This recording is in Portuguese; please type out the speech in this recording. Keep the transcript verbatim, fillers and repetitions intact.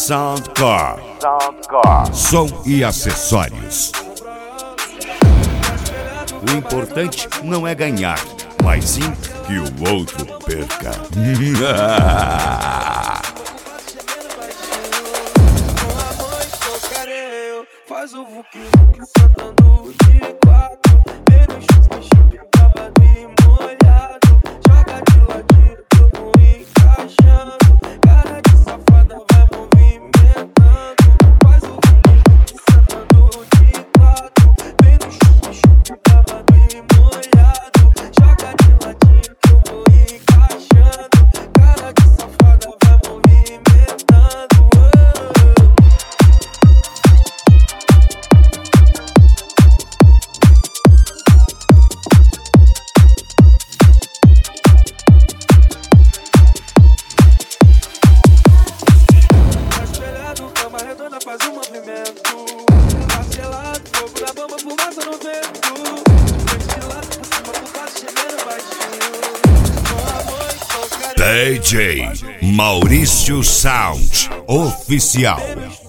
Soundcore. Soundcore. Som e acessórios. O importante não é ganhar, mas sim que o outro perca. Faz o vucu cantando de quatro, vem no chup-chup acabado e molhado, joga de ladinho, eu vou encaixando, cara de safada vai movimentando. Faz o vucu cantando de quatro, vem no chup-chup acabado e molhado, joga de ladinho, eu vou encaixando, cara de safada vai movimentando. Faz um movimento parcelado, fogo na bomba, fumaça no vento. Destilado por cima do quadro, chegando baixinho. Com amor e com carinho. D J Maurício Sound Oficial.